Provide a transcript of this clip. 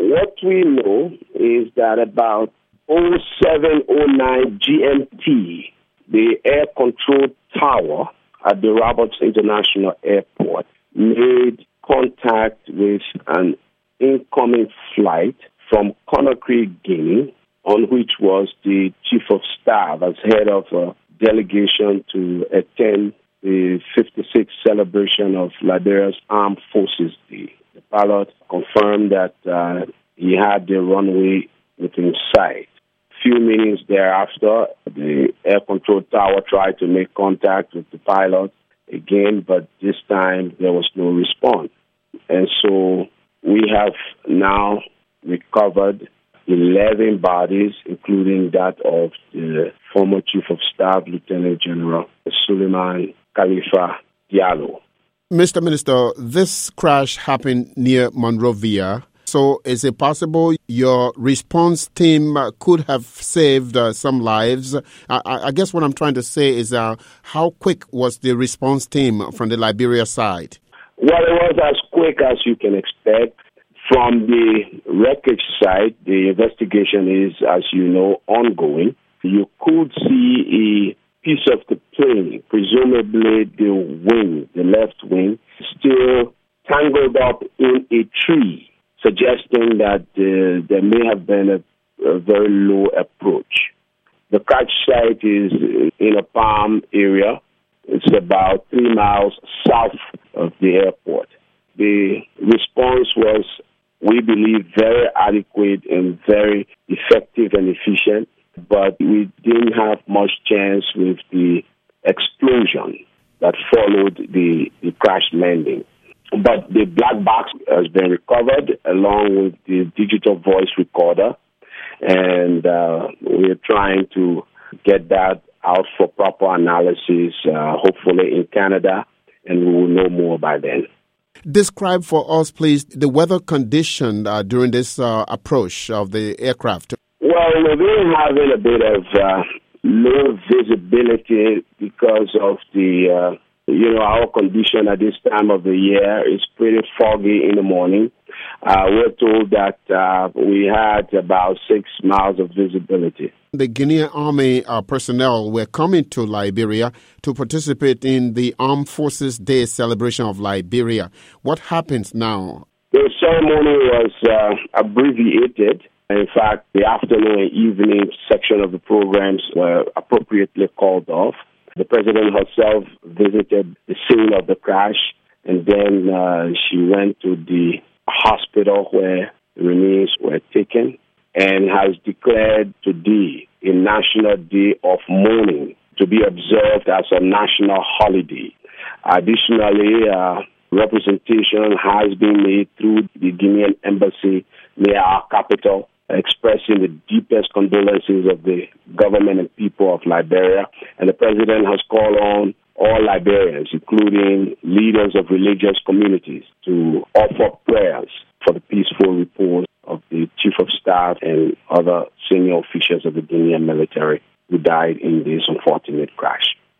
what we know is that about 0709 GMT, the air control tower at the Roberts International Airport made contact with an incoming flight from Conakry, Guinea, on which was the Chief of Staff as head of a delegation to attend the 56th celebration of Liberia's Armed Forces Day. The pilot confirmed that he had the runway within sight. Few minutes thereafter, the air control tower tried to make contact with the pilot again, but this time there was no response. And so we have now recovered 11 bodies, including that of the former Chief of Staff, Lieutenant General Suleiman Khalifa Diallo. Mr. Minister, this crash happened near Monrovia. So is it possible your response team could have saved some lives? I guess what I'm trying to say is how quick was the response team from the Liberia side? Well, it was as quick as you can expect. From the wreckage site, the investigation is, as you know, ongoing. You could see a piece of the plane, presumably the wing, the left wing, still tangled up in a tree, suggesting that there may have been a very low approach. The crash site is in a palm area. It's about 3 miles south of the airport. The response was, we believe, very adequate and very effective and efficient, but we didn't have much chance with the explosion that followed the crash landing. But the black box has been recovered along with the digital voice recorder, and we're trying to get that out for proper analysis, hopefully in Canada, and we will know more by then. Describe for us, please, the weather condition during this approach of the aircraft. Well, we've been having a bit of low visibility because of the, our condition at this time of the year is pretty foggy in the morning. We're told that we had about 6 miles of visibility. The Guinean Army personnel were coming to Liberia to participate in the Armed Forces Day celebration of Liberia. What happens now? The ceremony was abbreviated. In fact, the afternoon and evening section of the programs were appropriately called off. The president herself visited the scene of the crash, and then she went to the hospital where the remains were taken, and has declared today a national day of mourning to be observed as a national holiday. Additionally, representation has been made through the Guinean embassy near our capital, expressing the deepest condolences of the government and people of Liberia. And the president has called on all Liberians, including leaders of religious communities, to offer prayers for the peaceful repose of the Chief of Staff and other senior officials of the Guinean military who died in this unfortunate crash.